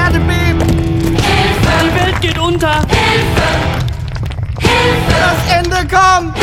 Erde bebt. Die Welt geht unter. Das Ende kommt.